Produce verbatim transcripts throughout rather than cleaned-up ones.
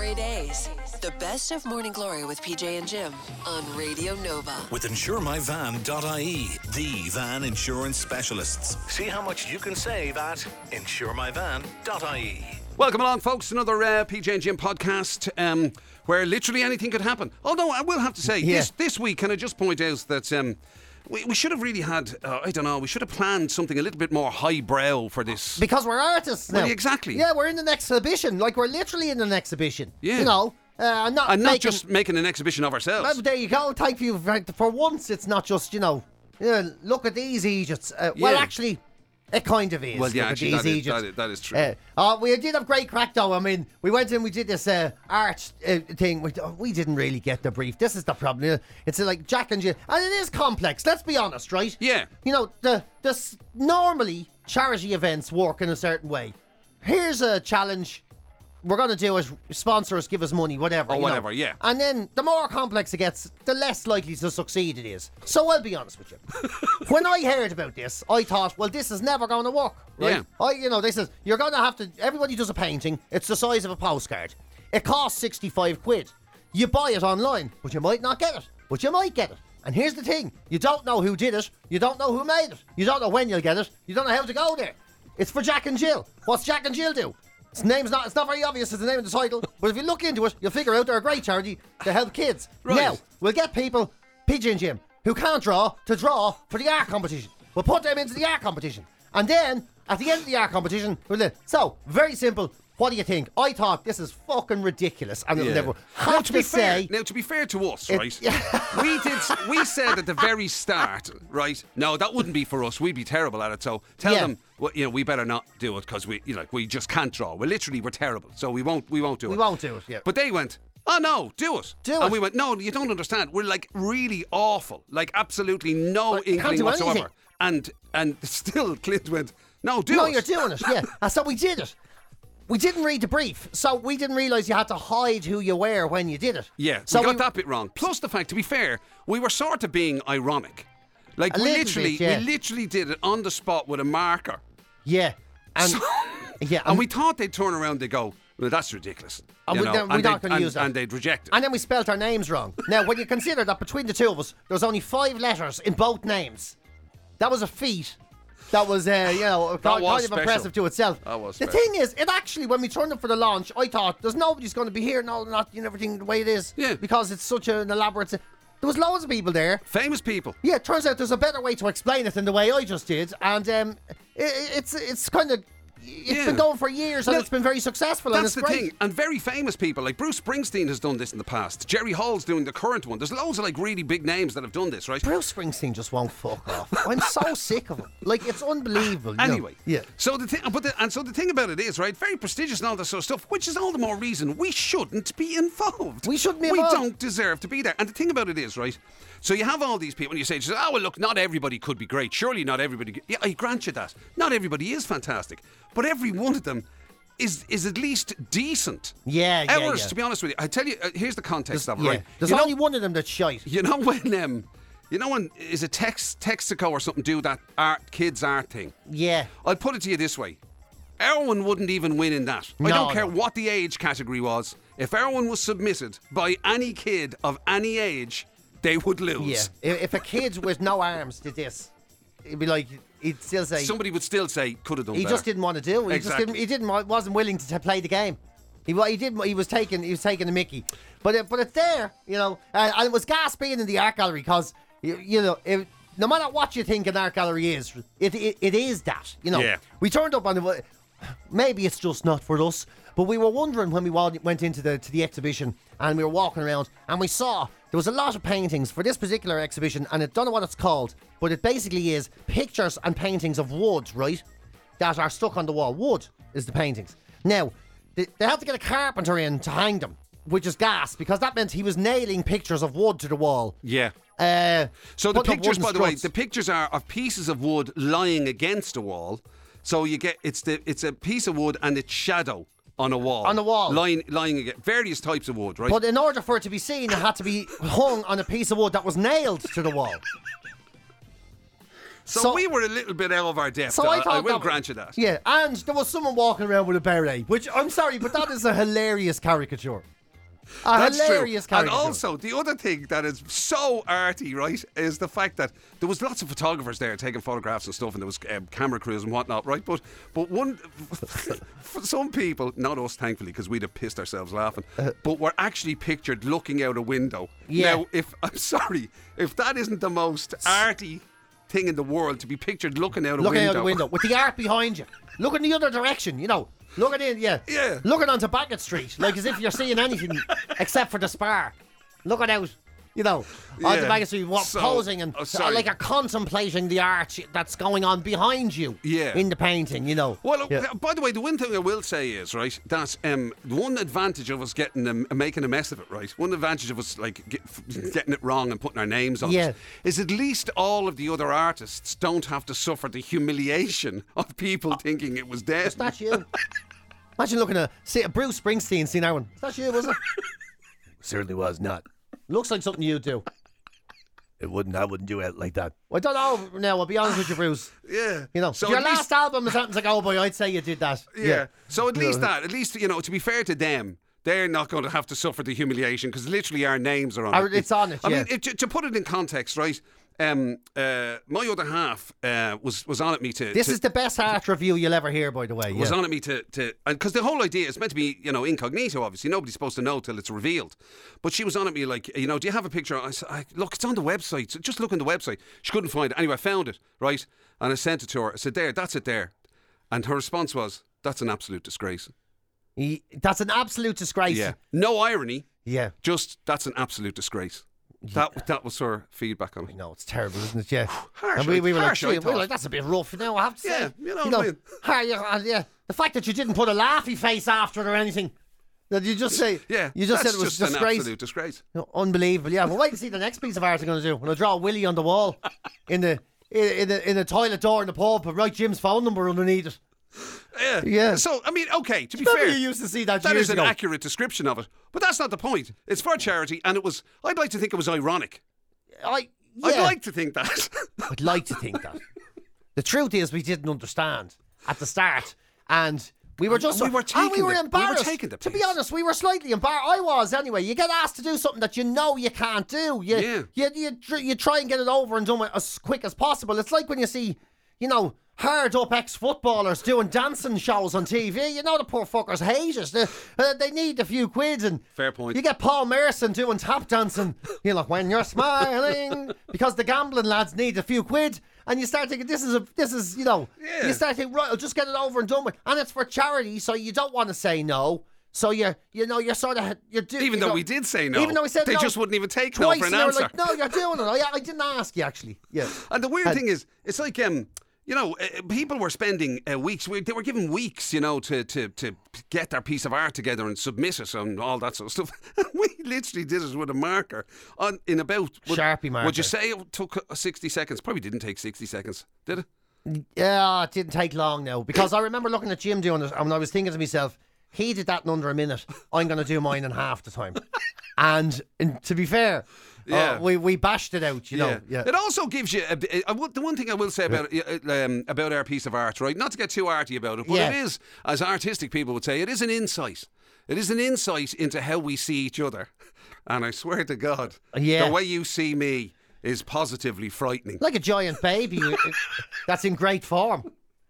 Glory days. The best of Morning Glory with P J and Jim on Radio Nova. With insure my van dot I E, the van insurance specialists. See how much you can save at insure my van dot I E. Welcome along, folks, to another uh, P J and Jim podcast um, where literally anything could happen. Although I will have to say, Yeah. this, this week, can I just point out that um, we, we should have really had, uh, I don't know, we should have planned something a little bit more highbrow for this. Because we're artists now. Well, exactly. Yeah, we're in an exhibition. Like, we're literally in an exhibition. Yeah. You know, uh, not and not making, just making an exhibition of ourselves. Well, there you go. Thank you. For, for once, it's not just, you know, yeah, look at these Egypts. Uh, Well, Yeah. actually, it kind of is. Well, yeah, look actually, at that these is, Egypts. that, is, that is true. Uh, uh, we did have great crack, though. I mean, we went in, we did this uh, art uh, thing. We, uh, we didn't really get the brief. This is the problem. It's uh, like Jack and Jill. And it is complex, let's be honest, right? Yeah. You know, the, the s- normally charity events work in a certain way. Here's a challenge. We're going to do it, sponsor us, give us money, whatever. Or you know. whatever, yeah. And then the more complex it gets, the less likely to succeed it is. So I'll be honest with you. When I heard about this, I thought, well, this is never going to work. Right? Yeah. I, you know, they said, you're going to have to, everybody does a painting, it's the size of a postcard. It costs sixty-five quid. You buy it online, but you might not get it. But you might get it. And here's the thing, you don't know who did it, you don't know who made it, you don't know when you'll get it, you don't know how to go there. It's for Jack and Jill. What's Jack and Jill do? Its name's not, it's not very obvious, it's the name of the title, but if you look into it, you'll figure out they're a great charity to help kids. Right. Now, we'll get people, P J and Jim, who can't draw, to draw for the art competition. We'll put them into the art competition. And then, at the end of the art competition, we'll do- so, very simple. What do you think? I thought this is fucking ridiculous, and it'll Yeah. never. Now, Have to to be fair, say, now to be fair to us, It- right? we did. We said at the very start, right? No, that wouldn't be for us. We'd be terrible at it. So tell Yeah. them, well, you know, we better not do it because we, you know, we just can't draw. We literally we're terrible, so we won't. We won't do we it. won't do it. Yeah. But they went, oh no, do it. Do and it. we went, no, you don't understand. We're like really awful, like absolutely no But you can't inkling do whatsoever. anything. And and still, Clint went, no, do no, it. you're doing it. Yeah. And so we did it. We didn't read the brief, so we didn't realise you had to hide who you were when you did it. Yeah, so we got that bit wrong. Plus the fact, to be fair, we were sort of being ironic. Like A we little literally, bit, yeah. we literally did it on the spot with a marker. Yeah. And So- yeah, And we thought they'd turn around, they go, well, that's ridiculous. And you we- know, then we're and not they'd- gonna and- use that. And they'd reject it. And then we spelt our names wrong. Now, when you consider that between the two of us, there was only five letters in both names, that was a feat. That was, uh, you know, kind, was kind of special. impressive to itself. That was the special. thing is, it actually, when we turned up for the launch, I thought, there's nobody's going to be here, no, not you know, everything the way it is. Yeah. Because it's such an elaborate... There was loads of people there. Famous people. Yeah, it turns out there's a better way to explain it than the way I just did. And um, it, it's it's kind of... It's Yeah. been going for years and No, it's been very successful and That's it's the great. thing. And very famous people, like Bruce Springsteen has done this in the past. Jerry Hall's doing the current one. There's loads of like really big names that have done this, right? Bruce Springsteen just won't fuck off. I'm so sick of him. Like, it's unbelievable. you know. Anyway, Yeah. So the thing, but the, and so the thing about it is, right, very prestigious and all this sort of stuff, which is all the more reason we shouldn't be involved. We shouldn't be We involved. don't deserve to be there. And the thing about it is, right, so you have all these people, and you say, oh well, look, not everybody could be great. Surely not everybody. Yeah, I grant you that. Not everybody is fantastic, but every one of them is is at least decent. Yeah, yeah, Ours, yeah. to be honest with you, I tell you, uh, here's the context of it, Yeah. right? There's You know- only one of them that's shite. you know when um, you know when is it Tex Texaco or something do that art kids art thing? Yeah. I'll put it to you this way: Erwin wouldn't even win in that. I No, don't care no. what the age category was. If Erwin was submitted by any kid of any age, they would Yeah. lose. If, if a kid with no arms did this, it'd be like, he'd still say, Somebody would still say could have done he better. just didn't want to do it. He Exactly. just didn't, he didn't, wa- wasn't willing to t- play the game. He, wa- he did. He was taking. He was taking the Mickey, but it, but it's there, you know. And, and it was gas being in the art gallery because you, you know, it, no matter what you think an art gallery is, it it, it is that, you know. Yeah. We turned up on the. Maybe it's just not for us, but we were wondering when we wa- went into the to the exhibition and we were walking around and we saw there was a lot of paintings for this particular exhibition, and I don't know what it's called, but it basically is pictures and paintings of wood, right, that are stuck on the wall. Wood is the paintings. Now, they, they had to get a carpenter in to hang them, which is gas, because that meant he was nailing pictures of wood to the wall. Yeah. Uh, So the putting up pictures, wooden by the way, struts. the pictures are of pieces of wood lying against a wall. So you get it's the it's a piece of wood and its shadow on a wall. On a wall. lying lying against various types of wood, right? But in order for it to be seen, it had to be hung on a piece of wood that was nailed to the wall. so, so- we were a little bit out of our depth. So I I, thought I will that- grant you that. Yeah, and there was someone walking around with a beret, which I'm sorry, but that is a hilarious caricature. A That's hilarious true. And caricature. also, the other thing that is so arty, right, is the fact that there was lots of photographers there taking photographs and stuff, and there was um, camera crews and whatnot, right? But but one, for some people, not us, thankfully, because we'd have pissed ourselves laughing, Uh, but were actually pictured looking out a window. Yeah. Now, if I'm sorry, if that isn't the most arty thing in the world to be pictured looking out a Looking window, out the window with the art behind you. Looking the other direction, you know. Looking in, yeah. Yeah. Looking onto Bagot Street, like as if you're seeing anything except for the spar. Looking out, you know, onto Yeah. Bagot Street, what, So- posing and oh, sorry. like you're contemplating the art that's going on behind you Yeah. in the painting, you know. Well, Yeah. by the way, the one thing I will say is, right, that um, one advantage of us getting um, making a mess of it, right, one advantage of us like get, f- getting it wrong and putting our names on Yeah. it, is at least all of the other artists don't have to suffer the humiliation of people thinking it was dead. Is that you? Imagine looking at see, Bruce Springsteen, seen that one. Is that you, was it? Certainly was not. Looks like something you do. It wouldn't. I wouldn't do it like that. I don't know. Now, I'll be honest with you, Bruce. Yeah. You know, So if your at least- last album is something like, oh boy, I'd say you did that. Yeah. So at You least know. that, at least, you know, to be fair to them, they're not going to have to suffer the humiliation because literally our names are on Our- it. it's on it, I yeah. mean, it, to, to put it in context, right? Um, uh, my other half uh, was was on at me to. This to, is the best art review you'll ever hear, by the way. was yeah. on at me to to because the whole idea is meant to be, you know, incognito. Obviously, nobody's supposed to know till it's revealed. But she was on at me like, you know, do you have a picture? I said, I, look, it's on the website. So just look on the website. She couldn't find it. Anyway, I found it, right, and I sent it to her. I said, there, that's it, there, and her response was, that's an absolute disgrace. He- That's an absolute disgrace. Yeah, no irony. Yeah. Just that's an absolute disgrace. That that was her feedback on it. No, it's terrible, isn't it? Yeah. Harsh, and we, we were harsh, I like, we were thought. like, that's a bit rough, you know, I have to say. Yeah, you know what I mean. ah, yeah, uh, yeah. The fact that you didn't put a laughy face after it or anything. That you just say, Yeah, you just that's said it was just an disgrace. absolute disgrace. No, unbelievable. Yeah, well, wait to see the next piece of art they're going to do. When I draw a Willie on the wall in the in, in the in the toilet door in the pub and write Jim's phone number underneath it. Yeah. Yeah. So I mean, okay, to be Remember fair, you used to see that that years is an ago. accurate description of it. But that's not the point. It's for charity, and it was. I'd like to think it was ironic. I, yeah. I'd like to think that. I'd like to think that. The truth is, we didn't understand at the start, and we were just And we were and taking we were the- we were embarrassed. taking the to be piss. honest, we were slightly embarrassed. I was anyway. You get asked to do something that you know you can't do. You, Yeah. you, you, tr- you try and get it over and done with as quick as possible. It's like when you see, you know, hard up ex-footballers doing dancing shows on T V. You know the poor fuckers hate it. They, uh, they need a few quids and Fair point. You get Paul Merson doing tap dancing. You're like, when you're smiling, because the gambling lads need a few quid. And you start thinking, this is a, this is, you know, Yeah. you start thinking, right, I'll just get it over and done with. And it's for charity, so you don't want to say no. So you're, you know, you're sort of, you're doing. Even though we did say no, even though we said they no just wouldn't even take twice, no for an and they were answer. like, no, you're doing it. I, I didn't ask you actually. Yeah. And the weird And- thing is, it's like um, you know, uh, people were spending uh, weeks. We, they were given weeks, you know, to, to to get their piece of art together and submit it and all that sort of stuff. We literally did it with a marker on in about would, Sharpie marker. Would you say it took uh, sixty seconds? Probably didn't take sixty seconds, did it? Yeah, it didn't take long now because I remember looking at Jim doing it and I was thinking to myself, he did that in under a minute. I'm going to do mine in half the time. And, and to be fair, Yeah. uh, we we bashed it out, you know. Yeah. It also gives you a, bit- I would- the one thing I will say about uh, um, about our piece of art, right? Not to get too arty about it, but Yeah. it is, as artistic people would say, it is an insight. It is an insight into how we see each other. And I swear to God, Yeah. the way you see me is positively frightening. Like a giant baby uh, that's in great form.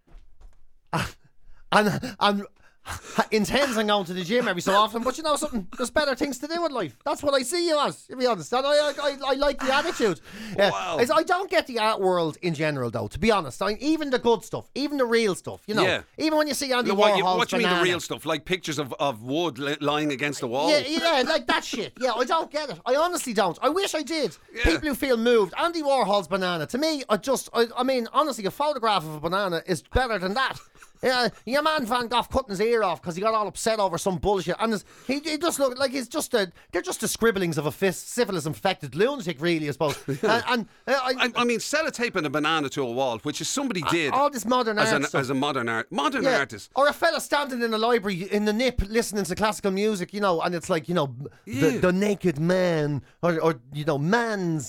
And and intends on going to the gym every so often, but you know something, there's better things to do in life. That's what I see you as, to be honest. And I, I, I like the attitude. Yeah. Wow. Is I don't get the art world in general, though, to be honest. I, even the good stuff, even the real stuff, you know. Yeah. Even when you see Andy Look, what, you, Warhol's what do you mean the banana. real stuff? Like pictures of, of wood li- lying against the wall? Yeah, yeah, like that shit. Yeah, I don't get it. I honestly don't. I wish I did. Yeah. People who feel moved. Andy Warhol's banana. To me, I just, I, I mean, honestly, a photograph of a banana is better than that. Yeah, your man Van Gogh cutting his ear off because he got all upset over some bullshit, and his, he, he just looked like he's just a, they're just the scribblings of a fist, syphilis-infected lunatic, really, I suppose. and and uh, I, I, I mean, sellotaping a banana to a wall, which is somebody did all this modern as, art an, stuff. as a modern art, modern Yeah. artist. Or a fella standing in a library in the nip listening to classical music, you know, and it's like, you know, Yeah. the, the naked man, or, or, you know, man's,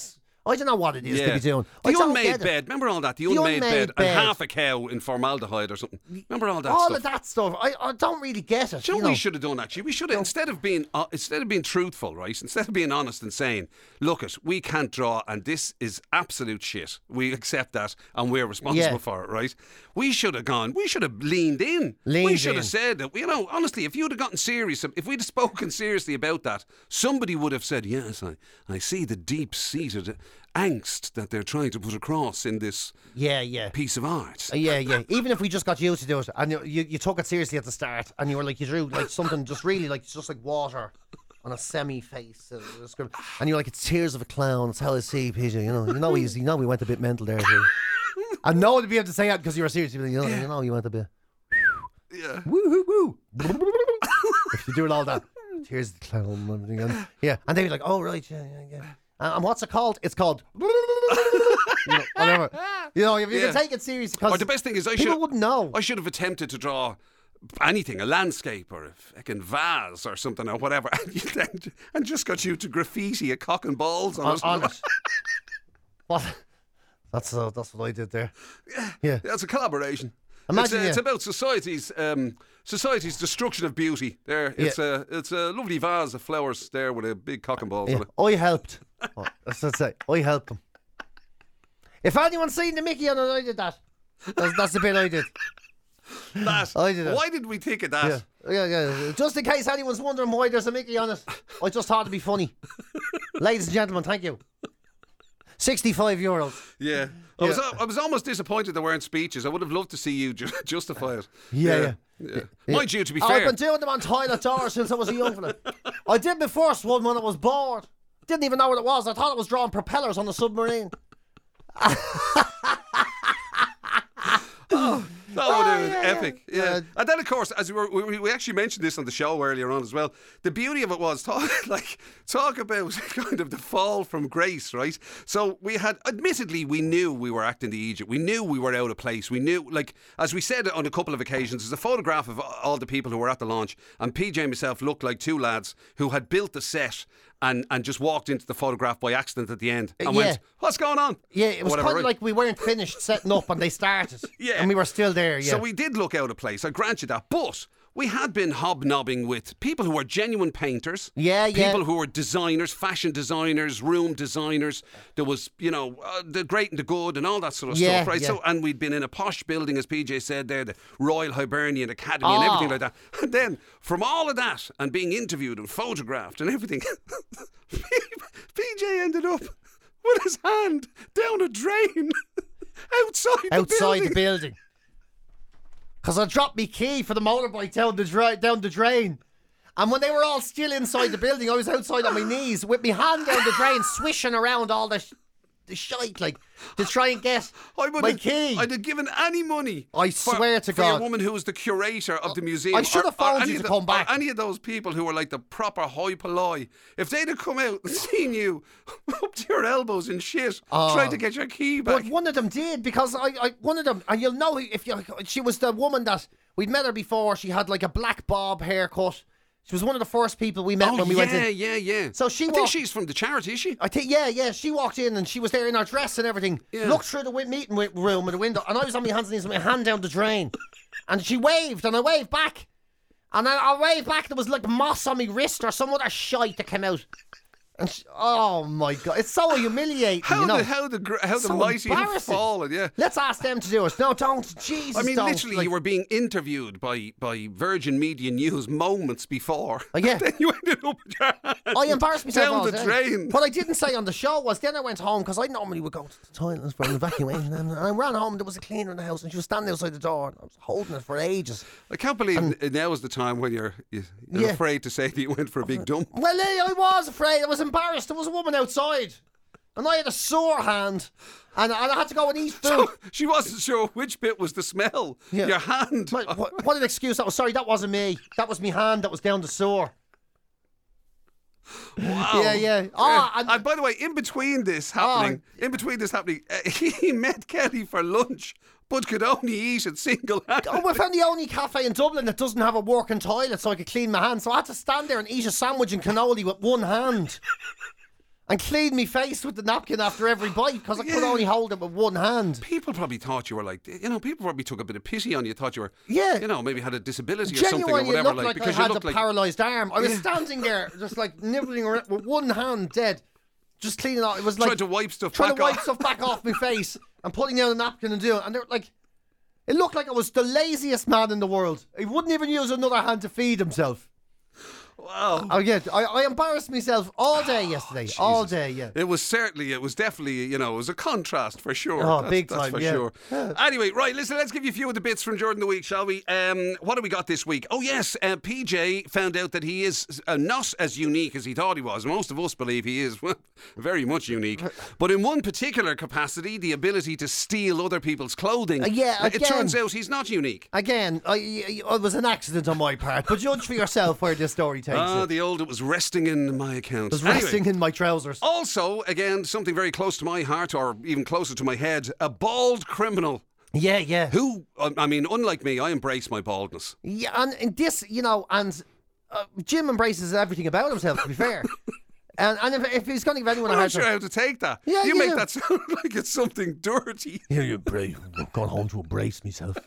I don't know what it is Yeah. to be doing. I The don't unmade get it. bed. Remember all that? The, The unmade, unmade bed, bed. and half a cow in formaldehyde or something. Remember all that All stuff? of that stuff. I, I don't really get it. Do you know you what know? we should have done actually? We should have instead of being uh, instead of being truthful, right? Instead of being honest and saying, "Look, it, we can't draw, and this is absolute shit. We accept that, and we're responsible Yeah. for it." Right? We should have gone. We should have leaned in. we Leaned should in. have said that. You know, honestly, if you'd have gotten serious, if we'd have spoken seriously about that, somebody would have said, "Yes, I, I see the deep-seated angst that they're trying to put across in this Yeah, yeah. piece of art." Uh, Yeah, yeah. Even if we just got you to do it, and you, you, you took it seriously at the start, and you were like, you drew like something just really like just like water on a semi face, uh, script, and you're like, it's tears of a clown. It's how I see P J. You know, you know, he's, you know, we went a bit mental there. Too. And no one would be able to say that because you were serious. You'd be like, you know, you know, you went a bit. Yeah. Woo hoo woo. If you do it all that, tears of the clown and everything. And, yeah, and they'd be like, oh right, yeah, yeah, yeah. And, and what's it called? It's called. You know, whatever. You know, if you Yeah. can take it seriously, because Or the best thing is, I people should wouldn't know. I should have attempted to draw anything, a landscape or a fucking vase or something or whatever, and, you then, and just got you to graffiti a cock and balls on, on, it. on it. What? That's uh, that's what I did there. Yeah. That's a collaboration. Imagine, it's, uh, yeah. it's about society's um, society's destruction of beauty. There, it's a it's a lovely vase of flowers there with a big cock and balls Yeah. on it. I helped. Oh, that's what I say. I helped them. If anyone's seen the Mickey on it, I did that. That's, that's the bit I did. That, I did it. why did we think of that? Yeah, yeah, yeah. Just in case anyone's wondering why there's a Mickey on it, I just thought it'd be funny. Ladies and gentlemen, thank you. Sixty-five euros. Yeah. I, Yeah. Was, I was almost disappointed there weren't speeches. I would have loved to see you ju- justify it. Yeah, yeah. Mind you, to be I've fair, been doing them on toilet doors since I was a young fella. I did my first one when I was bored. Didn't even know what it was. I thought it was drawing propellers on a submarine. that would have been yeah, yeah. epic. Yeah. Uh, and then, of course, as we, were, we we actually mentioned this on the show earlier on as well. The beauty of it was talk like talk about kind of the fall from grace, right? So we had, admittedly, we knew we were acting the Egypt. We knew we were out of place. We knew, like, as we said on a couple of occasions, there's a photograph of all the people who were at the launch, and P J and myself looked like two lads who had built the set and, and just walked into the photograph by accident at the end and Uh, yeah. went, "What's going on?" Yeah, it was Whatever, kind of right? like we weren't finished setting up and they started. Yeah. And we were still there, yeah. So we did look out of place, I grant you that. But we had been hobnobbing with people who were genuine painters. Yeah, yeah. People who were designers, fashion designers, room designers. There was, you know, uh, the great and the good and all that sort of Yeah, stuff, right? yeah. So, and we'd been in a posh building, as P J said there, the Royal Hibernian Academy and Oh. everything like that. And then, from all of that and being interviewed and photographed and everything, P J ended up with his hand down a drain outside, Outside the building. the building. Because I dropped me key for the motorbike down the, dra- down the drain. And when they were all still inside the building, I was outside on my knees with my hand down the drain, swishing around all the, sh- the shite, like, to try and get I would my have, key. I'd have given any money. I for, swear to for God. a woman who was the curator of the museum. I should have or- or phoned any you of to the- come back. Or any of those people who were like the proper hoi polloi. If they'd have come out and seen you up to your elbows in shit, Oh. trying to get your key back. But one of them did, because I, I one of them, and you'll know if you, she was the woman that we'd met her before. She had like a black bob haircut. She was one of the first people we met oh, when we yeah, went in. yeah, yeah. So she I think walked- she's from the charity, is she? I think, yeah, yeah. She walked in and she was there in her dress and everything. Yeah. Looked through the wi- meeting wi- room with the window, and I was on my hands and knees with my hand down the drain. And she waved, and I waved back. And I, I waved back, there was like moss on my wrist or some other shite that came out. And she, oh my God, it's so humiliating, How you know. the how the gr- how the So mighty have embarrassing. fallen, yeah. Let's ask them to do it. No, don't. Jesus, I mean, don't. literally, Like, you were being interviewed by, by Virgin Media News moments before. Oh, yeah. Then you ended up with your hand I embarrassed myself all down the day. drain. What I didn't say on the show was then I went home because I normally would go to the toilet for an evacuation, and I ran home and there was a cleaner in the house and she was standing outside the door and I was holding it for ages. I can't believe n- now is the time when you're, you're Yeah. afraid to say that you went for a big dump. Well, eh, I was afraid. I was embarrassed. There was a woman outside and I had a sore hand and, and I had to go and eat food. So she wasn't sure which bit was the smell. Yeah. Your hand. what, what, what an excuse that was. Sorry, that wasn't me. That was my hand that was down the sore. Wow. Yeah, yeah. Oh, and- and by the way, in between this happening, in between this happening, uh, he met Kelly for lunch, but could only eat it single-handed. Oh, we found the only cafe in Dublin that doesn't have a working toilet so I could clean my hands. So I had to stand there and eat a sandwich and cannoli with one hand. and clean me face with the napkin after every bite because I could Yeah. only hold it with one hand. People probably thought you were like, you know, people probably took a bit of pity on you, thought you were, Yeah. you know, maybe had a disability or something or Genuinely, whatever, it looked like, because I you had looked a like. paralysed arm. I was standing there just like nibbling around with one hand dead, just cleaning off. It was like Trying to wipe stuff trying back to wipe off. stuff back off my face and putting down a napkin and doing it. And they were like, it looked like I was the laziest man in the world. He wouldn't even use another hand to feed himself. Wow. Oh yeah, I, I embarrassed myself all day yesterday. all day, yeah. It was certainly, it was definitely, you know, it was a contrast for sure. Oh, that's, big that's time, for yeah. sure. Yeah. Anyway, right, listen, let's give you a few of the bits from during the week, shall we? Um, what have we got this week? Oh, yes, uh, P J found out that he is uh, not as unique as he thought he was. Most of us believe he is well, very much unique. But in one particular capacity, the ability to steal other people's clothing. Uh, yeah, It again. turns out he's not unique. Again, I, I, it was an accident on my part, but judge for yourself where this story takes Ah, it. the old, it was resting in my account. It was Anyway. resting in my trousers. Also, again, something very close to my heart, or even closer to my head, a bald criminal Yeah, yeah. who, uh, I mean, unlike me, I embrace my baldness. Yeah, and, and this, you know, and uh, Jim embraces everything about himself, to be fair. and and if, if he's going to give anyone a I'm not hard sure time. how to take that. Yeah, you yeah. make that sound like it's something dirty. Here you brace. I'm going home to embrace myself.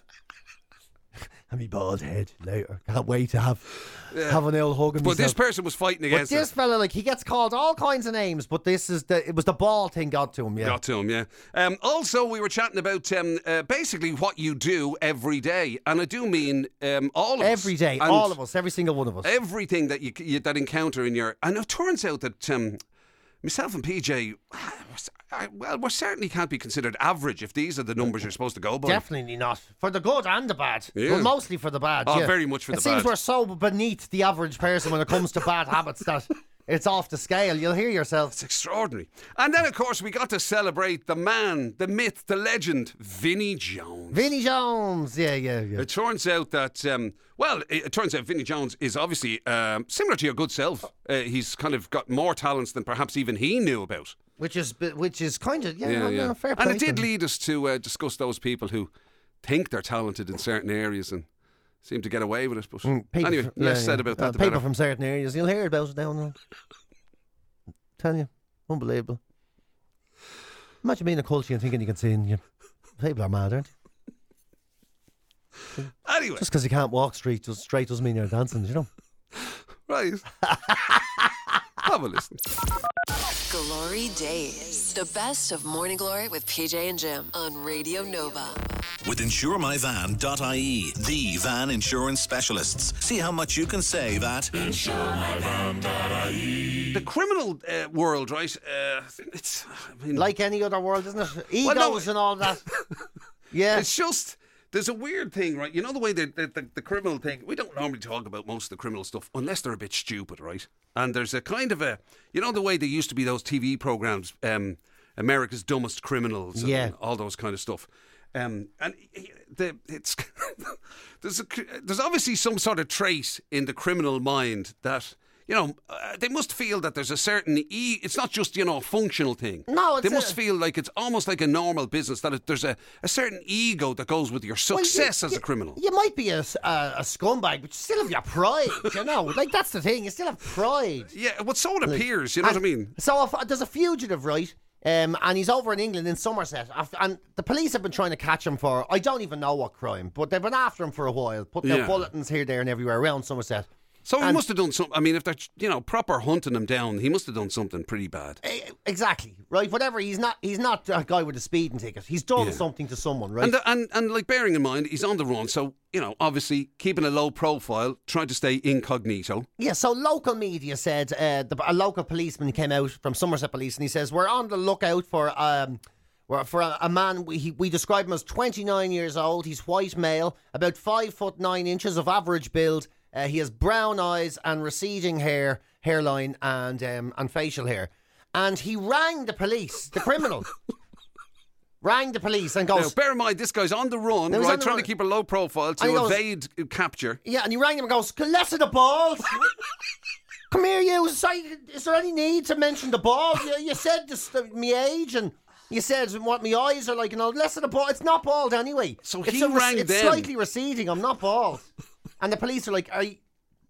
And me bald head later. Can't wait to have have an old hug of But this myself. person was fighting But against this it. fella, like, he gets called all kinds of names, but this is the, it was the ball thing got to him, yeah. Got to him, yeah. Um, also, we were chatting about um, uh, basically what you do every day, and I do mean um, all of us. Every day, And all of us, every single one of us. everything that you, you that encounter in your. And it turns out that um, myself and P J, I, well, we certainly can't be considered average if these are the numbers you're supposed to go by. Definitely not. For the good and the bad. Yeah. Well, mostly for the bad. Oh, yeah. very much for it the seems bad. we're so beneath the average person when it comes to bad habits that it's off the scale. You'll hear yourself. It's extraordinary. And then, of course, we got to celebrate the man, the myth, the legend, Vinnie Jones. Vinnie Jones. Yeah, yeah, yeah. It turns out that, um, well, it, it turns out Vinnie Jones is obviously um, similar to your good self. Uh, he's kind of got more talents than perhaps even he knew about. Which is which is kind of, yeah, no, no, fair play. And it to did him. lead us to uh, discuss those people who think they're talented in certain areas and seem to get away with it. But Mm, people anyway, from- less yeah, said yeah. about Uh, that, the people better. from certain areas, you'll hear about it down there. Tell you, unbelievable. Imagine being a culture and thinking you can sing. You people are mad, aren't they? Anyway, Just because you can't walk straight, just straight doesn't mean you're dancing, you know. right. Have a listen. Glory Days. The best of Morning Glory with P J and Jim on Radio Nova. With insure my van dot I E, the van insurance specialists. See how much you can save at The criminal uh, world, right? Uh, it's I mean, Like any other world, isn't it? Egos Well, no, and all that. Yeah. It's just there's a weird thing, right? You know the way the, the, the, the criminal thing. We don't normally talk about most of the criminal stuff unless they're a bit stupid, right? And there's a kind of a, you know, the way there used to be those T V programs, um, America's Dumbest Criminals, and Yeah. all those kind of stuff. Um, and the, it's there's a, there's obviously some sort of trait in the criminal mind that. You know, uh, they must feel that there's a certain e. It's not just, you know, a functional thing. No, it's they must a- feel like it's almost like a normal business. That it, there's a, a certain ego that goes with your Well, you- success as you- a criminal. You might be a, s- a- a scumbag, but you still have your pride, you know? Like, that's the thing. You still have pride. Yeah, well, so it appears. You know what I And mean? So if, there's a fugitive, right? Um, and he's over in England in Somerset. af- And the police have been trying to catch him for, I don't even know what crime, but they've been after him for a while, putting Yeah. out bulletins here, there, and everywhere around Somerset. So he And- must have done something. I mean, if they're, you know, proper hunting him down, he must have done something pretty bad. Eh, Exactly, right? Whatever, he's not he's not a guy with a speeding ticket. He's done Yeah. something to someone, right? And, the, and and like bearing in mind, he's on the run. So, you know, obviously keeping a low profile, trying to stay incognito. Yeah, so local media said uh, the, a local policeman came out from Somerset Police and he says, we're on the lookout for um, we're- for a, a man, we, he, we describe him as twenty-nine years old, he's white male, about five foot nine inches of average build, uh, he has brown eyes and receding hair, hairline and, um, and facial hair. And he rang the police, the criminal, rang the police and Now, goes... bear in mind, this guy's on the run, Now, he's right, on the trying run. to keep a low profile to And he goes- evade uh, capture. Yeah, and he rang him and goes, less of the balls. Come here, you. Sorry, is there any need to mention the ball? You, you said this, the, me age, and you said what my eyes are like, and all. Less of the ball. It's not bald anyway. So it's he a rec- rang It's them. slightly receding. I'm not bald. And the police are like, are you,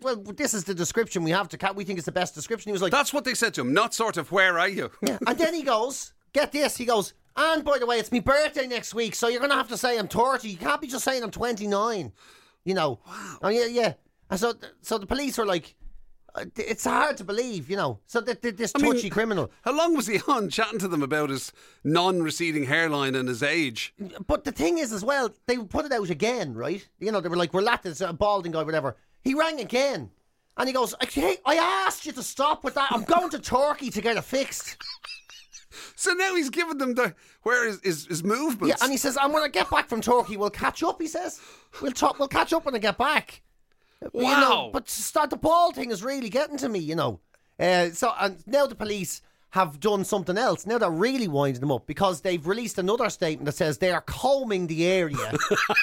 well, this is the description we have to cat. We think it's the best description. He was like, That's what they said to him, not sort of, where are you? yeah. And then he goes, get this, he goes, and by the way, it's my birthday next week, so you're going to have to say I'm thirty. You can't be just saying I'm twenty-nine. You know. Wow. Oh, yeah, yeah. And so, so the police were like, uh, it's hard to believe, you know. So th- th- this I touchy mean, criminal. How long was he on chatting to them about his non-receding hairline and his age? But the thing is as well, they put it out again, right? You know, they were like, we're at this uh, balding guy, whatever. He rang again. And he goes, hey, I asked you to stop with that. I'm going to Turkey to get it fixed. So now he's giving them the where is his, his movements. Yeah, and he says, and when I get back from Turkey, we'll catch up, he says. We'll talk, we'll catch up when I get back. Wow. You know, but start the ball thing is really getting to me, you know. Uh, so and now the police have done something else. Now they're really winding them up because they've released another statement that says they are combing the area.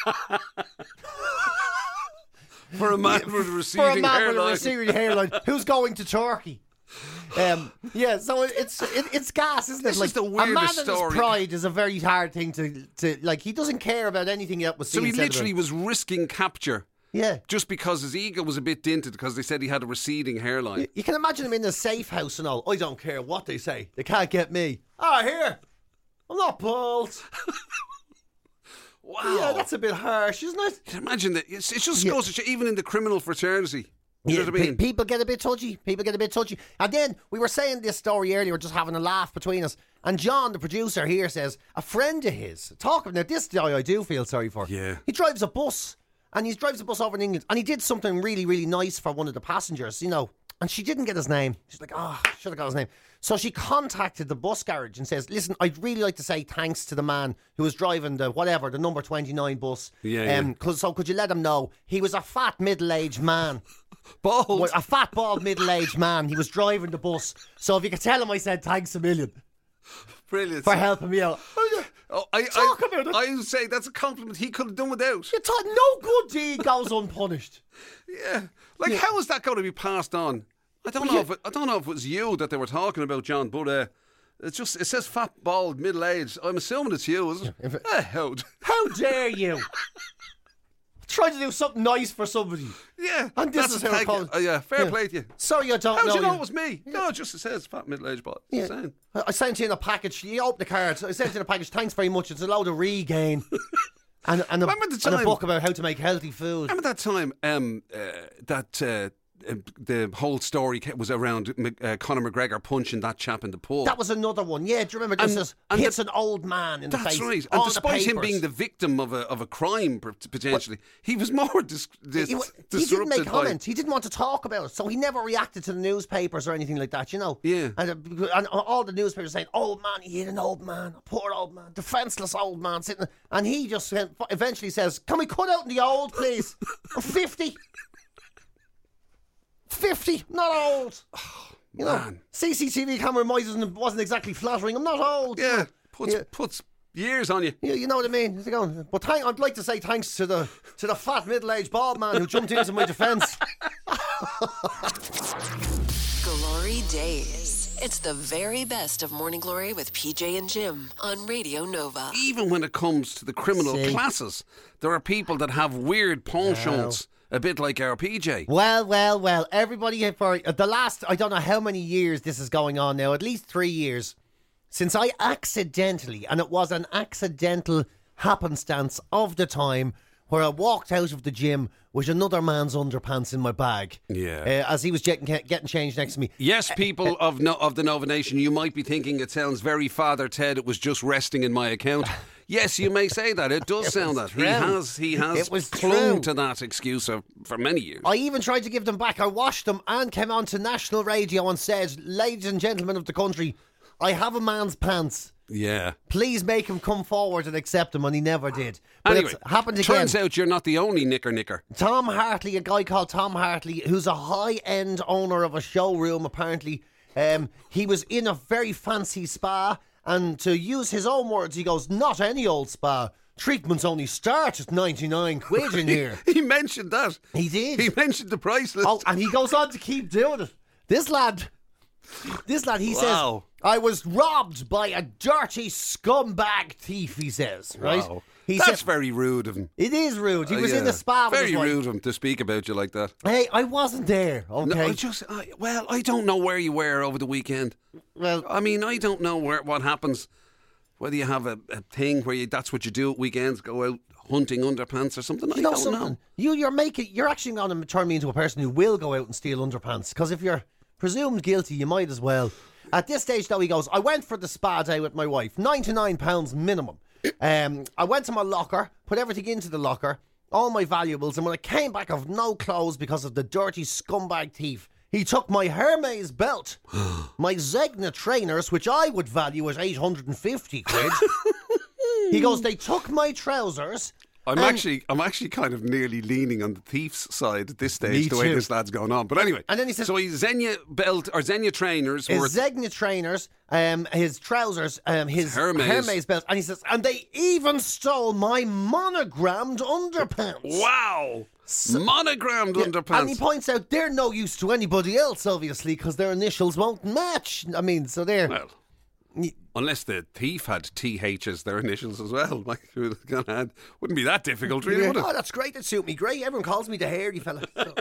For a man with a receding For a man hairline. with a receding hairline who's going to Turkey. Um, yeah, so it, it's it, it's gas, isn't it? This like is the a man weirdest and his story. pride is a very hard thing to, to like. He doesn't care about anything that was So seen he said literally about was risking capture him. Yeah. just because his ego was a bit dented because they said he had a receding hairline. You can imagine him in a safe house and all. I don't care what they say. They can't get me. Ah, here. I'm not bald. Wow. Yeah, that's a bit harsh, isn't it? Can you imagine that? It's, it just Yeah. goes to show, even in the criminal fraternity. You know what I pe- mean? people get a bit touchy. People get a bit touchy. And then we were saying this story earlier, just having a laugh between us. And John, the producer here, says a friend of his, talking now, this guy I do feel sorry for. Yeah. He drives a bus, and he drives a bus over in England, and he did something really, really nice for one of the passengers, you know. And she didn't get his name. She's like, oh, I should have got his name. So she contacted the bus garage and says, listen, I'd really like to say thanks to the man who was driving the whatever, the number twenty-nine bus. Yeah, yeah. Um, cause, so could you let him know? He was a fat middle-aged man. Bald. Well, a fat, bald, middle-aged man. He was driving the bus. So if you could tell him I said thanks a million Brilliant. for helping me out. Oh, I, Talk I, about it. I would say that's a compliment he could have done without. You thought no good deed goes unpunished. Yeah. Like, Yeah. how is that going to be passed on? I don't Well, know yeah. if it, I don't know if it was you that they were talking about, John, but uh, it's just it says fat, bald, middle aged. I'm assuming it's you, is it? if it- Eh, how d- How dare you? Try to do something nice for somebody. yeah. And this that's is a how it tag- goes. uh, yeah, fair Yeah. play to you. Sorry, I don't How know. do you know you. it was me? No, it just it says fat, middle aged, bald. Yeah. It's saying. I I sent you in a package. You open the card. I sent you in a package. Thanks very much. It's a load of regain. And, and, a, Remember the and a time- book about how to make healthy food. Remember that time um, uh, that uh, uh, the whole story ca- was around Mc- uh, Conor McGregor punching that chap in the pub? That was another one. Yeah, do you remember? This And- is and hits the- an old man in the That's face. right. All And the despite him papers. being the victim of a of a crime, per- potentially, he was more dis- dis- He, wa- he disrupted didn't make by- comments. He didn't want to talk about it, so he never reacted to the newspapers or anything like that. You know. Yeah. And, uh, and all the newspapers saying, "Old man, he hit an old man, a poor old man, defenseless old man sitting," and he just went- eventually says, "Can we cut out the old, please? I'm fifty. fifty, not old." You know, man. C C T V camera wasn't, wasn't exactly flattering. I'm not old. Yeah, puts Yeah. puts years on you. You, you know what I mean? How's it going? But thank, I'd like to say thanks to the to the fat middle-aged bald man who jumped into my defence. Glory Days. It's the very best of Morning Glory with P J and Jim on Radio Nova. Even when it comes to the criminal See. classes, there are people that have weird penchants, a bit like our P J. Well, well, well. Everybody for the last, I don't know how many years this is going on now. At least three years since I accidentally, and it was an accidental happenstance of the time, where I walked out of the gym with another man's underpants in my bag. Yeah. Uh, as he was getting getting changed next to me. Yes, people of no, of the Nova Nation, you might be thinking it sounds very Father Ted. It was just resting in my account. Yes, you may say that. It does It sound was that. He true. has he has It was clung true. to that excuse of, for many years. I even tried to give them back. I washed them and came on to national radio and said, "Ladies and gentlemen of the country, I have a man's pants. Yeah. Please make him come forward and accept them," and he never did. But Anyway, it's happened again. turns out you're not the only knicker knicker. Tom Hartley, a guy called Tom Hartley, who's a high-end owner of a showroom, apparently. Um, he was in a very fancy spa, and to use his own words, he goes, "Not any old spa. Treatments only start at ninety-nine quid in here." He mentioned that. He did. He mentioned the price list. Oh, and he goes on to keep doing it. This lad, this lad, he Wow. says, "I was robbed by a dirty scumbag thief," he says, right? Wow. He That's said, very rude of him. it is rude. He Uh, was yeah. in the spa with Very his wife. rude of him to speak about you like that. Hey, I wasn't there, okay? No, I just, I, well, I don't know where you were over the weekend. well, I mean, I don't know where what happens. Whether you have a, a thing where you, that's what you do at weekends, go out hunting underpants or something. you I know don't something? know. You, you're making, you're actually going to turn me into a person who will go out and steal underpants. Because if you're presumed guilty, you might as well. At this stage, though, he goes, I went for the spa day with my wife, ninety-nine pounds minimum. Um, I went to my locker, put everything into the locker, all my valuables, and when I came back, I've no clothes because of the dirty scumbag thief. He took my Hermes belt, my Zegna trainers, which I would value at eight hundred fifty quid. He goes, they took my trousers. I'm and- actually, I'm actually kind of nearly leaning on the thief's side at this stage, Me the way too. this lad's going on. But anyway, And then he said- so his Xenia belt or Xenia trainers His were Zegna trainers, um, his trousers, um, his Hermes. Hermes. belt, and he says, and they even stole my monogrammed underpants. wow, monogrammed Yeah, underpants. And he points out they're no use to anybody else, obviously, because their initials won't match. I mean, so they're. well, unless the thief had T H as their initials as well, like wouldn't be that difficult, really, would it? Oh, that's great. That suit me great. Everyone calls me the hairy fella. So,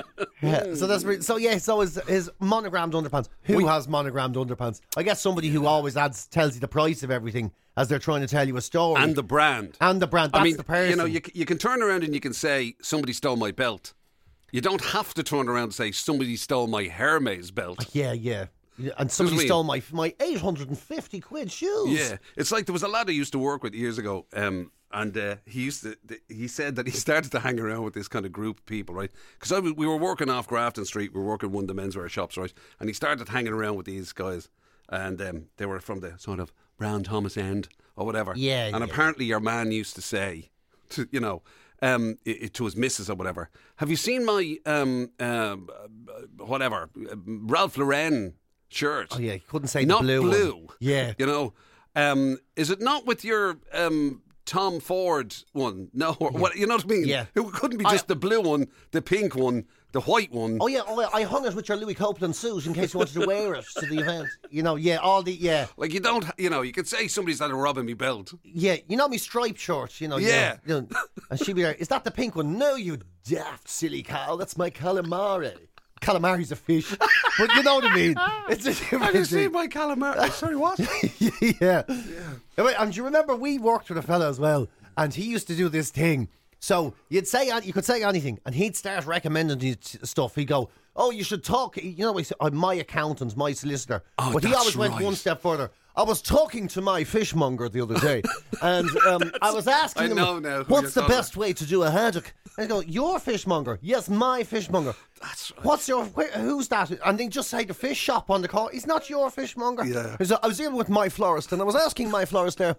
yeah, so that's re- so. Yeah, so his, his monogrammed underpants. Who We- has monogrammed underpants? I guess somebody who always adds tells you the price of everything as they're trying to tell you a story. And the brand. And the brand. That's I mean, the person. you know, you, c- you can turn around and you can say, somebody stole my belt. You don't have to turn around and say, somebody stole my Hermes belt. Yeah, yeah. Yeah, and somebody I mean? stole my my eight hundred and fifty quid shoes. Yeah, it's like there was a lad I used to work with years ago, um, and uh, he used to. th- He said that he started to hang around with this kind of group of people, right? Because we were working off Grafton Street, we were working one of the menswear shops, right? And he started hanging around with these guys, and um, they were from the sort of Brown Thomas end or whatever. Yeah, And yeah. apparently, your man used to say, to, you know. Um, i i- to his missus or whatever. Have you seen my um, uh, whatever uh, Ralph Lauren shirt? Oh yeah, you couldn't say Not the blue. blue. One. Yeah. You know, um, is it not with your um, Tom Ford one? No, or what? You know what I mean? Yeah. It couldn't be I- just the blue one, the pink one, the white one. Oh yeah, oh, I hung it with your Louis Copeland suit in case you wanted to wear it to the event. You know, yeah, all the yeah, Like you don't, you know, you could say somebody's had a robbing me belt. yeah. You know me striped shorts. You know, Yeah. You know, and she'd be like, "Is that the pink one?" No, you daft silly cow. That's my calamari. Calamari's a fish, but you know what I mean. It's a different Have you thing. seen my calamari? Sorry, what? yeah. yeah. And do you remember we worked with a fella as well, and he used to do this thing. So you'd say you could say anything, and he'd start recommending these stuff. He'd go, "Oh, you should talk." You know, he said, I'm my accountant, my solicitor. Oh, but he that's always went right. one step further. I was talking to my fishmonger the other day, and um, I was asking I him, know now who "What's you're the talking best way to do a haddock?" And I go, "Your fishmonger?" "Yes, my fishmonger." That's right. What's your? Where, who's that? And they just say the fish shop on the call. He's not your fishmonger. Yeah. He said, I was dealing with my florist, and I was asking my florist there,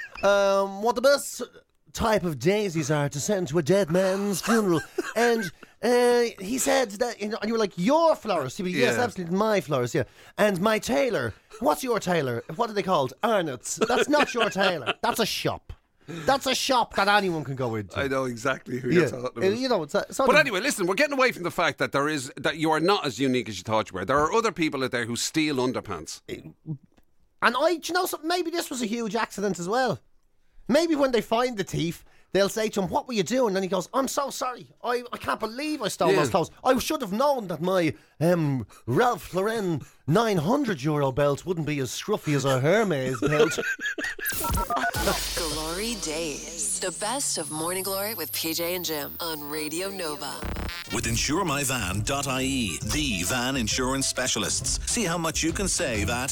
um, what the best type of daisies are to send to a dead man's funeral, and uh, he said that, you know, and you were like, your florist? He'd be, yes, Yeah. absolutely, my florist, yeah. And my tailor, what's your tailor? What are they called? Arnott's. That's not your tailor. That's a shop. That's a shop that anyone can go into. I know exactly who yeah. you're talking Uh, about. You know, it's a, sort But of- anyway, listen, we're getting away from the fact that there is that you are not as unique as you thought you were. There are other people out there who steal underpants. And I, do you know something? Maybe this was a huge accident as well. Maybe when they find the thief, they'll say to him, "What were you doing?" And he goes, "I'm so sorry. I, I can't believe I stole Yeah. those clothes. I should have known that my um, Ralph Lauren nine hundred euro belt wouldn't be as scruffy as a Hermes belt." Glory Days. The best of Morning Glory with P J and Jim on Radio Nova. With insure my van dot I E, the van insurance specialists. See how much you can save at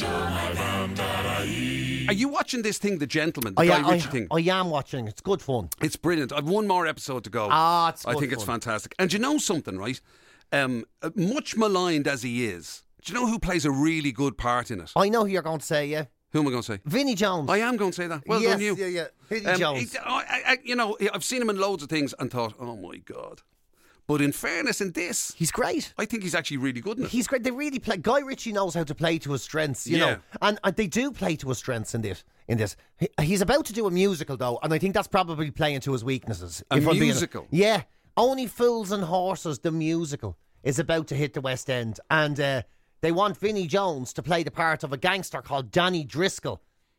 Are you watching this thing, The Gentleman, the I, Guy am- Ritchie I, thing? I am watching. It's good fun. It's brilliant. I've one more episode to go. Ah, it's I good think it's fun. fantastic. And do you know something, right? Um, uh, much maligned as he is, do you know who plays a really good part in it? I know who you're going to say, yeah. Who am I going to say? Vinnie Jones. I am going to say that. Well yes, done, you. yeah, yeah. Vinnie Um, Jones. he- I, I, you know, I've seen him in loads of things and thought, oh my God. But in fairness, in this, He's great. I think he's actually really good in it. He's great. They really play. Guy Ritchie knows how to play to his strengths, you Yeah. know, and, and they do play to his strengths in this. In this, He- he's about to do a musical though, and I think that's probably playing to his weaknesses. A if I'm being- musical? yeah. Only Fools and Horses, the musical, is about to hit the West End, and uh, they want Vinnie Jones to play the part of a gangster called Danny Driscoll.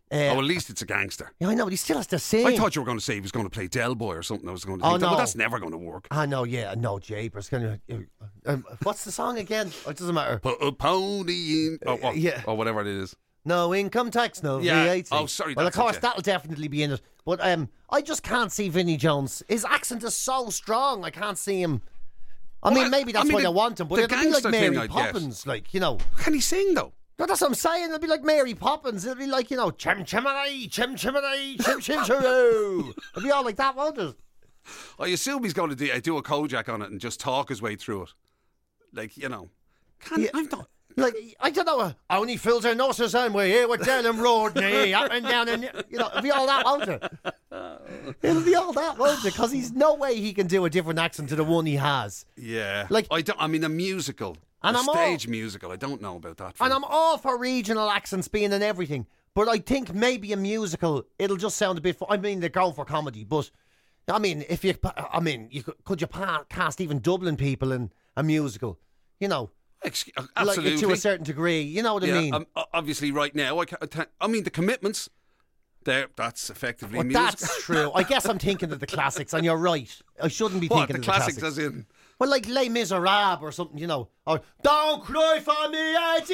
Uh, oh, at least it's a gangster. Yeah, I know, but he still has to sing. I thought you were going to say he was going to play Del Boy or something. I was going to Oh, think, no. well, that's never going to work. I know, yeah, no, Japers. Can you, um, what's the song again? Oh, it doesn't matter. Put a pony in, or, or, yeah. or whatever it is. No income tax, no Yeah. V A T. Oh, sorry, Well, of that's it, course, yeah. that'll definitely be in it. But um, I just can't see Vinnie Jones. His accent is so strong. I can't see him. I Well, mean, maybe that's I mean, why the- I want him. But the it'll be like gangster Mary thing I'd get. Poppins, like, you know. Can he sing though? No, that's what I'm saying. It'll be like Mary Poppins. It'll be like, you know, chim chimney, chim chimney, chim chim chim. It'll be all like that, won't it? I assume he's going to do, uh, do a Kojak on it and just talk his way through it. Like, you know. Can Yeah. I'm not. Like, I don't know. Only fills their noses and we're here with Denham Road, nay, up and down, and you know, it'll be all that, won't it? It'll be all that, won't it? Because he's no way he can do a different accent to the one he has. Yeah. Like- I don't. I mean, a musical, And a I'm all- stage musical. I don't know about that. And Phil. I'm all for regional accents being in everything, but I think maybe a musical, it'll just sound a bit. Fu- I mean, they're going for comedy, but I mean, if you, I mean, you could, could you pa- cast even Dublin people in a musical? You know, Ex- absolutely. like to a certain degree. You know what I yeah, mean? um, o- obviously, right now, I, can't, I mean, the Commitments. There, that's effectively But musical. that's true. I guess I'm thinking of the classics, and you're right. I shouldn't be What thinking the of classics, the classics. as in? Well, like Les Miserables or something, you know, or Don't Cry for Me,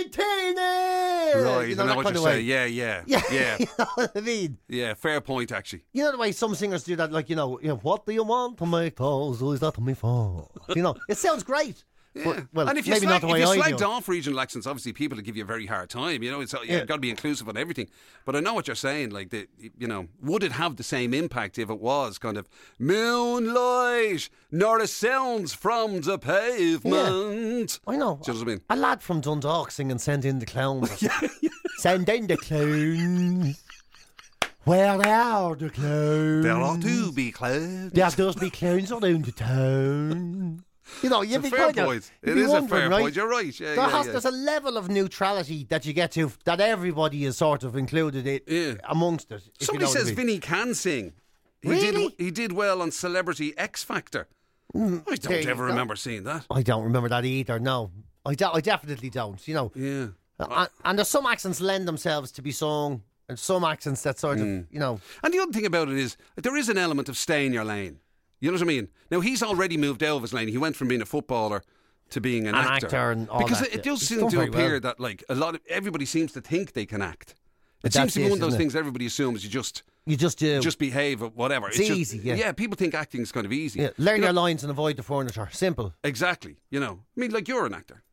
Argentina. Right, you know, I know that what kind you're of way. saying. Yeah, yeah, Yeah, yeah, you know what I mean. yeah. Fair point, actually. You know the way some singers do that, like, you know, you know, what do you want to make those? Is that to me for? You know, it sounds great. Yeah. But, well, and if you maybe slag, not the way if you I slagged do. off regional accents, obviously people will give you a very hard time. You know, it's you've Yeah. got to be inclusive on everything. But I know what you're saying. Like, the, you know, would it have the same impact if it was kind of moonlight, nor the sounds from the pavement? I know. Do you know what I mean? A lad from Dundalk singing Send in the Clowns. Send in the Clowns. Where are the clowns? There ought to be clouds. There does be clowns around the town. You know, you'd It's a be fair kind of, point. you'd It be is a wondering, fair right? point. You're right. Yeah, There yeah, has, yeah. There's a level of neutrality that you get to, that everybody is sort of included it Yeah. amongst it. if Somebody you know what I says mean. Vinny can sing. He Really? did. He did well on Celebrity X Factor. I there don't you ever go. remember seeing that. I don't remember that either, no. I, de- I definitely don't, you know. Yeah. And, and there's some accents lend themselves to be sung, and some accents that sort of, Mm. you know. And the other thing about it is, there is an element of stay in your lane. You know what I mean? Now, he's already moved out of his lane. He went from being a footballer to being an, An actor and all because that, it, it yeah. does He's seem done to very appear well. that, like, a lot of everybody seems to think they can act. It That's seems to be it, one of those isn't it? things everybody assumes you just You just do. just behave or whatever. It's just, easy, yeah. Yeah, people think acting is kind of easy. yeah, learn You your know- lines and avoid the furniture. Simple. Exactly. You know, I mean, like, you're an actor.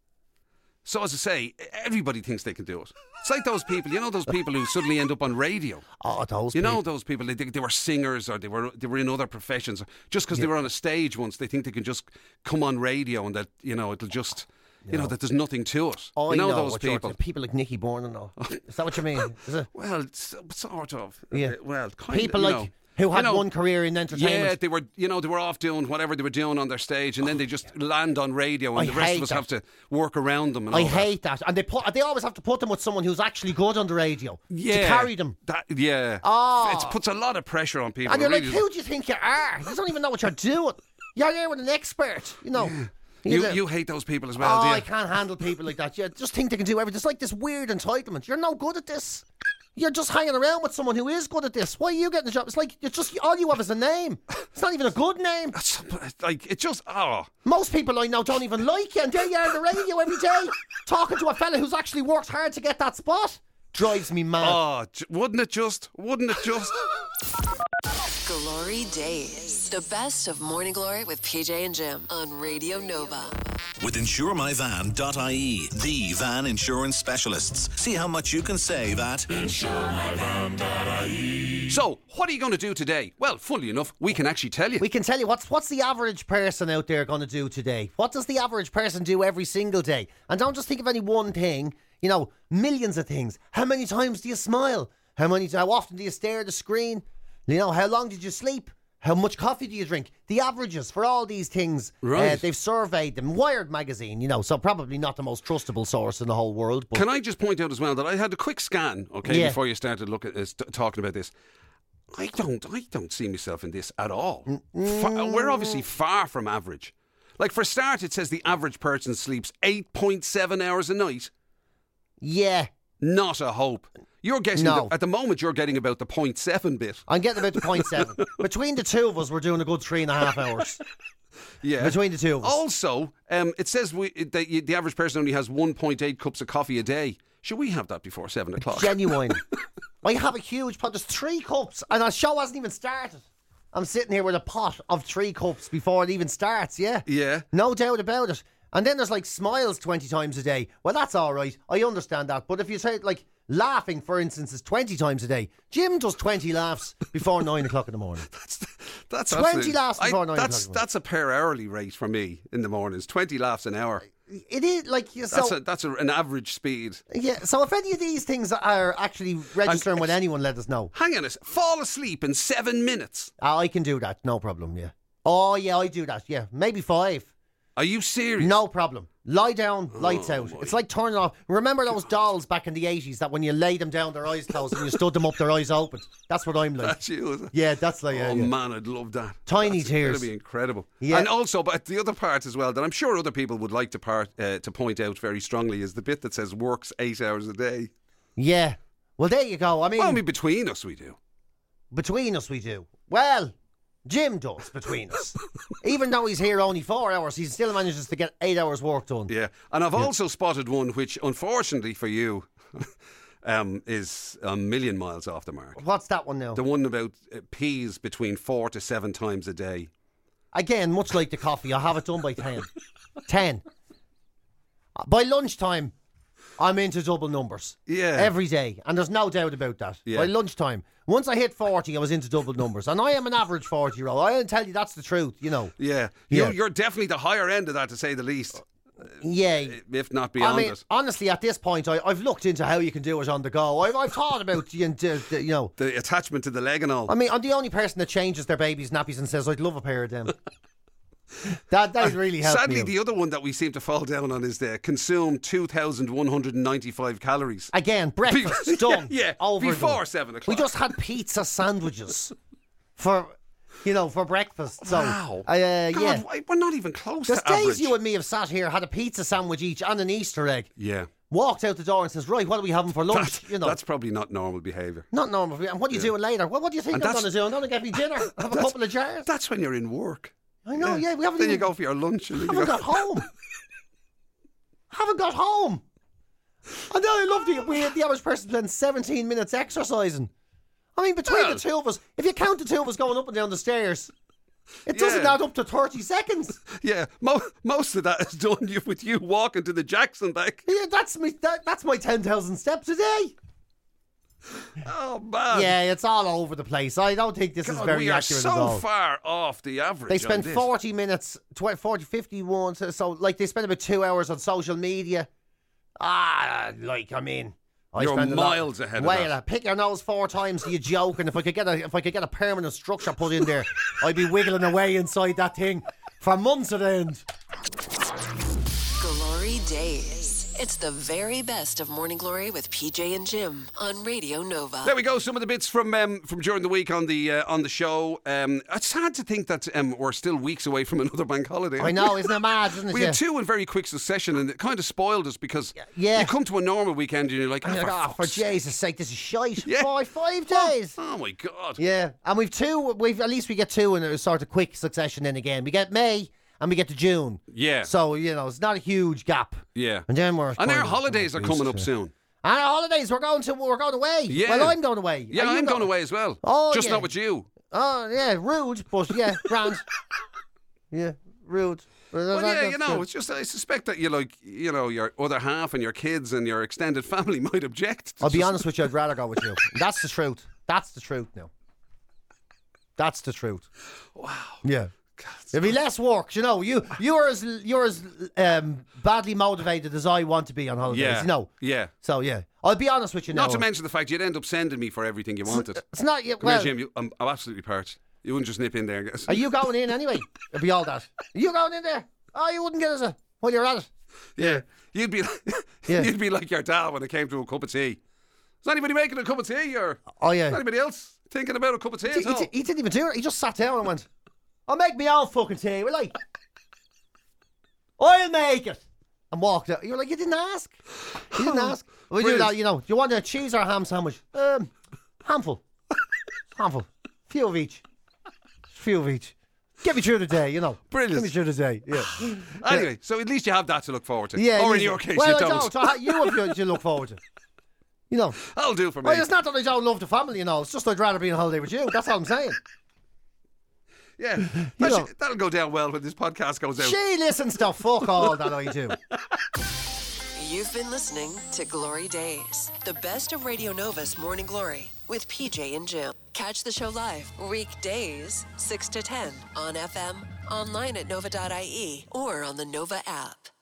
So, as I say, everybody thinks they can do it. It's like those people, you know, those people who suddenly end up on radio. Oh, those You know people. those people. They, they were singers, or they were they were in other professions. Just because they were on a stage once, they think they can just come on radio and that you know it'll just you know that there's nothing to it. I you know, those what you're- people. People like Nicky Bourne and all. Is that what you mean? Is it? Well, it's, sort of. Yeah. Uh, Well, kind People of. like you know. who had You know, one career in Yeah, entertainment. they were. You know, they were off doing whatever they were doing on their stage, and then they just land on radio, and I the rest hate of us that. have to work around them. And I all hate that. And they put they always have to put them with someone who's actually good on the radio that. Yeah, to carry them. That, yeah. Oh. It puts a lot of pressure on people. And you're It like, really who do you think you are? You don't even know what you're doing. You're there with an expert, you know. You, know- you hate those people as well, Oh, do you? I can't handle people like that. You just think they can do everything. It's like this weird entitlement. You're no good at this. You're just hanging around with someone who is good at this. Why are you getting the job? It's like it's just all you have is a name. It's not even a good name. That's- like, it just, oh. Most people I know don't even like you, and there you are on the radio every day talking to a fella who's actually worked hard to get that spot. Drives me mad. Oh, j- wouldn't it just? Wouldn't it just? Glory Days. The best of Morning Glory with P J and Jim on Radio Nova. With insure my van dot I E, the van insurance specialists. See how much you can save at So, what are you going to do today? Well, funnily enough, we can actually tell you. We can tell you what's what's the average person out there going to do today. What does the average person do every single day? And don't just think of any one thing. You know, millions of things. How many times do you smile? How many? How often do you stare at the screen? You know, how long did you sleep? How much coffee do you drink? The averages for all these things, Right. uh, they've surveyed them. Wired magazine, you know, so probably not the most trustable source in the whole world. But Can I just point out as well that I had a quick scan, okay, Yeah. before you started look at this, t- talking about this. I don't, I don't see myself in this at all. Fa- we're obviously far from average. Like, for a start, it says the average person sleeps eight point seven hours a night. yeah, Not a hope. You're getting, No. the, at the moment, you're getting about the point seven bit. I'm getting about the point seven. Between the two of us, we're doing a good three and a half hours. Yeah. Between the two of us. Also, um, it says we, that you, the average person only has one point eight cups of coffee a day. Should we have that before seven o'clock? Genuine. I have a huge pot. There's three cups, and our show hasn't even started. I'm sitting here with a pot of three cups before it even starts, yeah? Yeah. No doubt about it. And then there's like smiles twenty times a day. Well, that's all right. I understand that. But if you say, like, laughing, for instance, is twenty times a day, Jim does twenty laughs before nine o'clock in the morning. That's that's twenty absolutely- laughs before I, nine That's o'clock. that's a per hourly rate for me in the mornings. Twenty laughs an hour. It is like so. That's a, that's a, an average speed. Yeah. So if any of these things are actually registering with anyone, let us know. Hang on a sec. Fall asleep in seven minutes. Uh, I can do that. No problem. Yeah. Oh yeah, I do that. Yeah, maybe five. Are you serious? No problem. Lie down, lights Oh, out. It's like turning off. Remember those dolls back in the eighties that when you lay them down, their eyes closed and you stood them up, their eyes open? That's what I'm like. That's you, is it? Yeah, that's like, yeah, Oh yeah. man, I'd love that. Tiny That's tears. That'd be incredible. Yeah. And also, but the other part as well that I'm sure other people would like to part uh, to point out very strongly is the bit that says works eight hours a day. Yeah. Well, there you go. I mean, Well, I mean, between us, we do. between us, we do. Well, Jim does between us. Even though he's here only four hours, he still manages to get eight hours work done. Yeah, and I've also spotted one which, unfortunately for you, um, is a million miles off the mark. What's that one now? The one about uh, peas between four to seven times a day. Again, much like the coffee, I have it done by ten. ten. By lunchtime, I'm into double numbers. Yeah. Every day. And there's no doubt about that. Yeah. By lunchtime. Once I hit forty, I was into double numbers. And I am an average forty-year-old. I'll tell you that's the truth, you know. Yeah, Yeah. You're, you're definitely the higher end of that, to say the least, Yeah. if not I beyond mean, it. honestly, at this point, I, I've looked into how you can do it on the go. I've, I've thought about, you know, you know. The attachment to the leg and all. I mean, I'm the only person that changes their baby's nappies and says, I'd love a pair of them. that that really helped Sadly, me out. the other one that we seem to fall down on is the consume two thousand one hundred ninety-five calories. Again, breakfast Be- done. yeah, yeah, over and before done. seven o'clock. We just had pizza sandwiches for, you know, for breakfast. So, Wow. uh, yeah. God, why- we're not even close There's to days average. you and me have sat here, had a pizza sandwich each and an Easter egg, yeah. walked out the door and says, right, what are we having for lunch? That's, you know, that's probably not normal behaviour. not normal. And what are you doing later? Well, what do you think And I'm that's- going to do? I'm going to get me dinner. Have a couple of jars. That's when you're in work. I know, yeah. we haven't Then you even, go for your lunch and then you haven't go, got home. haven't got home. And then I love the, we, the average person spends seventeen minutes exercising. I mean, between Well- the two of us, if you count the two of us going up and down the stairs, it doesn't Yeah. add up to thirty seconds. yeah, mo- most of that is done you- with you walking to the Jackson back. Yeah, that's me. That, that's my ten thousand steps a day. Oh, man. Yeah, it's all over the place. I don't think this is God, very we are accurate so at all. far off the average. They on spend this. forty minutes, twenty, forty, fifty-one. So, so, like, they spend about two hours on social media. Ah, like, I mean, I You're spend a lot- miles ahead of Well, that. uh, pick your nose four times. You joking? If I could get a, if I could get a permanent structure put in there, I'd be wiggling away inside that thing for months at end. Glory Days. It's the very best of Morning Glory with P J and Jim on Radio Nova. There we go. Some of the bits from um, from during the week on the uh, on the show. Um, it's sad to think that um, we're still weeks away from another bank holiday. I know, isn't it mad? Isn't it? We Yeah. had two in very quick succession, and it kind of spoiled us because Yeah. you come to a normal weekend and you're like, And oh, you're for, like, oh, for fuck's sake." Jesus' sake, this is shite. Yeah. Five, five Oh, days. Oh my god! Yeah, and we've two. We've at least we get two in a sort of quick succession. Then again, we get May and we get to June. Yeah. So you know, it's not a huge gap. Yeah. And then we're And kind our of- holidays are coming up soon. And our holidays, we're going to we're going away. Yeah. Well, I'm going away. Yeah, Are you I'm go- going away as well. Oh, Just yeah. not with you. Oh yeah, rude, but yeah, grand. Yeah, rude. Well, yeah, you know, it's just I suspect that you like, you know, your other half and your kids and your extended family might object. to I'll be just- honest with you. I'd rather go with you. That's the truth. That's the truth now. That's the truth. Wow. Yeah. There'll be less work, you know. You you're as you're as um, badly motivated as I want to be on holidays. Yeah. You know. Yeah. So yeah, I'll be honest with you now. Not to mention the fact you'd end up sending me for everything you wanted. it's not yet. Come Well, here, Jim. You, I'm, I'm absolutely parched. You wouldn't just nip in there and get. are you going in anyway? It'll be all that. Are you going in there? Oh, you wouldn't get us a. Well, you're at it. Yeah. You'd be. Yeah. You'd be like your dad when it came to a cup of tea. Is anybody making a cup of tea, or Oh yeah. is anybody else thinking about a cup of tea He, at all? he, he didn't even do it. He just sat down and went, "I'll make me own fucking tea." We're like, "I'll make it." and walked out. You're like, you didn't ask. You didn't ask. We do Brilliant. that, you know. Do you want a cheese or a ham sandwich? Um, handful. handful. Few of each. Few of each. Get me through the day, you know. Brilliant. Get me through the day, yeah. Anyway, so at least you have that to look forward to. Yeah, or in easy. your case, well, you I don't. don't. You have you to look forward to. You know. That'll do for me. Well, it's not that I don't love the family and all. It's just I'd rather be on holiday with you. That's all I'm saying. Yeah, You that know. should- that'll go down well when this podcast goes out. She listens to fuck all that I do. You've been listening to Glory Days, the best of Radio Nova's Morning Glory with P J and Jim. Catch the show live weekdays six to ten on F M, online at nova dot I E, or on the Nova app.